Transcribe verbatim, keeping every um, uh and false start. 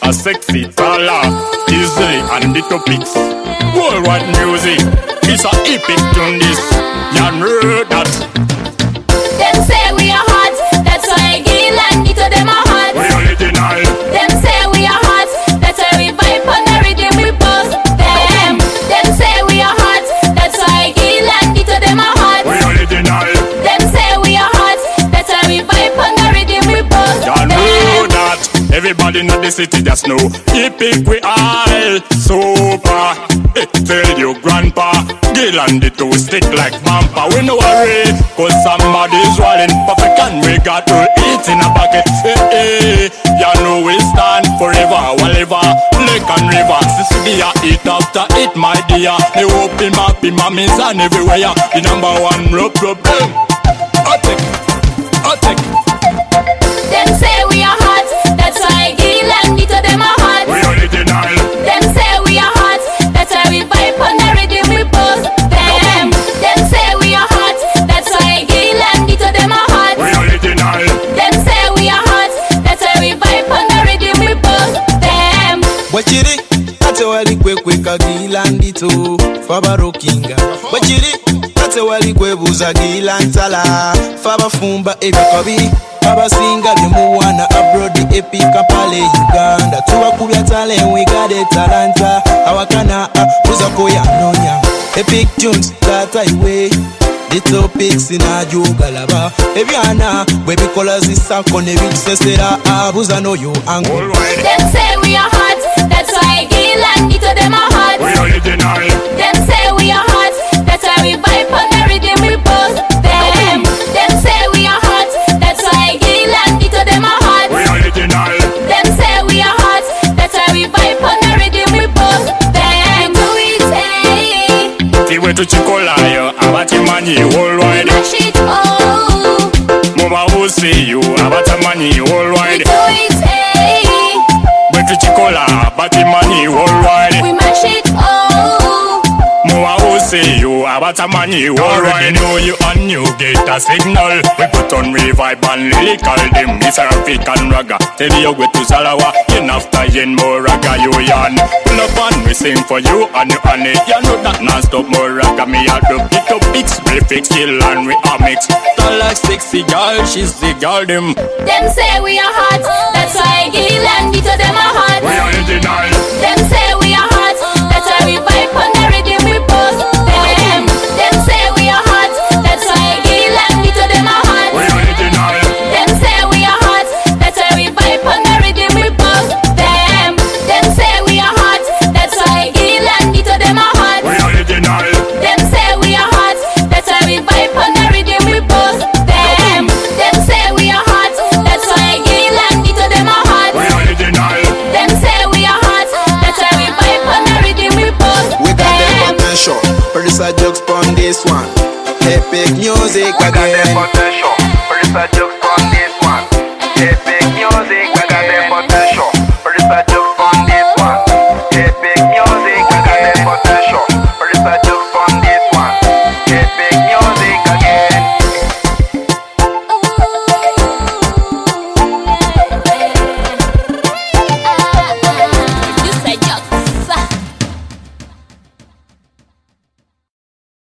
more sexy, taller, easily and the topics. Worldwide music, it's a epic tune this. You know that. Them say we are hot, that's why Gil and Nito them are hot. We original. Them say we are hot, that's why we vibe on the rhythm we post them. Them say we are hot, that's why Gil and Nito them are hot. We original. Them say we are hot, that's why we vibe on the rhythm we post you them. Know that. Everybody know the city just know. Epic we all super. Hey, tell your grandpa, Gil and the two stick like bumper. We no worry, cause somebody's rolling perfect and we got to eat in a bucket. Hey, hey, you know we stand forever, whatever. Lake and river, Sicilia, eat after it, my dear. They open up in mommies and everywhere. The number one rub problem. Attack, attack. Them say we are hot, that's why Gil and Nito them are hot. We original. Them say we are hot, that's why we vibe on the rhythm we post them. Them say we are hot, that's why Gil and Nito them are hot. We original. Them say we are hot, that's why we vibe on the rhythm we post them. Wachiri, ate wali kwe kwe Gil and Nito Faba Kinga. Wachiri, ate wali kwe buza Gil and Tala Faba Fumba Ebakabi. Abasinga bimuwana abroad the epic Kampala Uganda. Tuwa kubya talent we got it talanta. Awakana uza koya nonya. Epic tunes tata iwe. The topics in a jugalaba. Ebiana baby colors is sakon ebi sesera abuza no you angle. Them say we are hot, that's why Gil and Nito them are hot. We original. Them say we are hot, that's why we vibe on the rhythm we post them. Them say we are hot, that's why Gil and Nito them are hot. We original. Them say we are hot, that's why we vibe on the rhythm we post them. Do it, hey. Tiwe tu chikolayo, abati mani worldwide. Mash it, oh. Mama will see you, abati mani worldwide. We do it, hey. Betu chikola, abati mani worldwide. We mash it, oh. Mama will see you, abati mani worldwide. Already know you and you get a signal. We put on revive and lyrical them. It's a African raga. Tell you go to Salawa, yen after yen more raga you yan. Pull up and we sing for you and you and it. You know that non-stop more raga. Me a do pick up big spray fix kill and we a mix. Tall like sexy girl, she's the girl them. Them say we are hot, that's why Gil and Nito